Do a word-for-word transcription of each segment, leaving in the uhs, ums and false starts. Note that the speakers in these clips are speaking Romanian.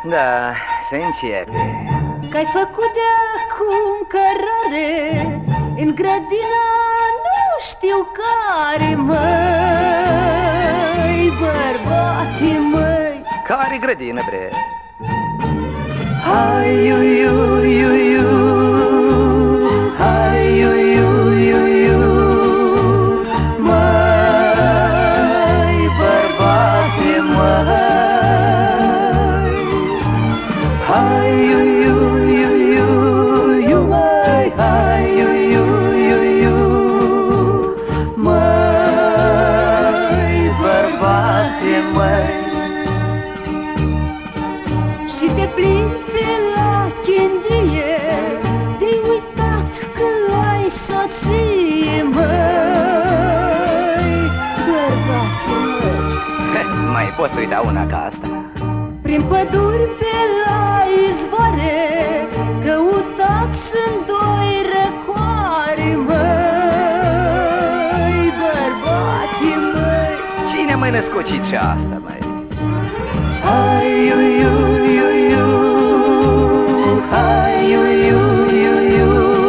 Da, se începe. Că-ai făcut de acum cărare în grădina nu știu care, măi, bărbate, măi. Care grădină, bre? Hai, iu, iu, iu, iu. Hai, iu, iu, iu, iu. Măi, bărbate, măi. Hai, iu, iu, iu, iu, iu, măi. Hai, iu, iu, iu, iu. Măi, bărbate, măi. Și te plimbi pe la chindrie, te-ai uitat că ai soție, măi, bărbate, măi. Mai poți uita una ca asta? Prin păduri pe la izvoare, căutați sunt doi răcoare, măi, bărbate, măi. Cine mai născocit și asta, măi? Hai, iu, iu, iu, iu. Hai, iu, iu, iu, iu.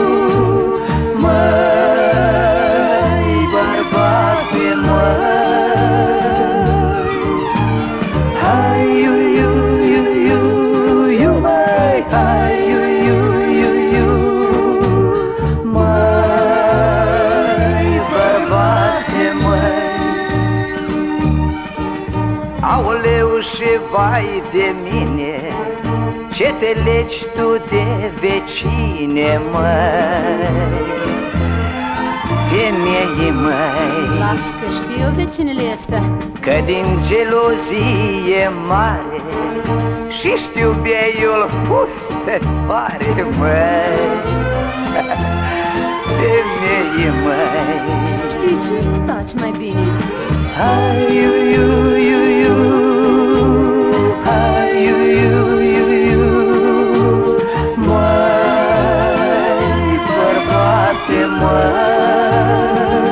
Măi, bărbate, măi. Hai, iu, iu, iu, iu, iu, măi. Hai, iu, iu, iu, iu. Măi, bărbate, măi. Aoleu, și vai de mine, ce te legi tu de vecine, măi, femeii, măi. Las că știu vecinele astea, Că din gelozie mare și știu beiul fustă-ți pare, măi, femeii, măi. știi ce? Taci mai bine. Hai, iu, iu, iu, iu. Hai, iu, iu, iu, iu. Măi, bărbate, măi.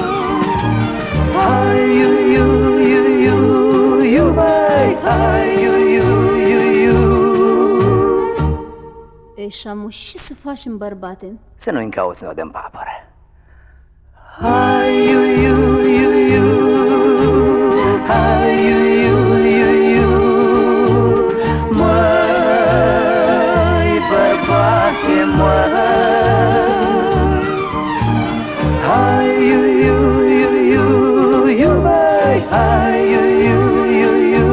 Hai, iu, iu, iu, iu, iu, măi. Hai, iu, iu, iu, iu. Ei, Șamu, și să facem, bărbate? Să nu-i încauți nodă în papără. Hai, iu, iu, iu, iu. Hai, iu, iu, iu, iu. Măi, bărbate, măi. Hai, iu, iu, iu, iu, iu, măi. Hai, iu, iu, iu, iu.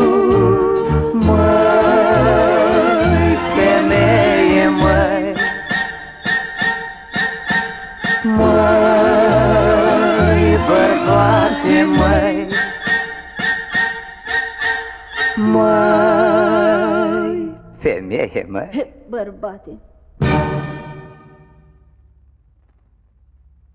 Măi, femeie, măi. Măi, bărbate, măi. Măi, femeie, măi. Bărbate.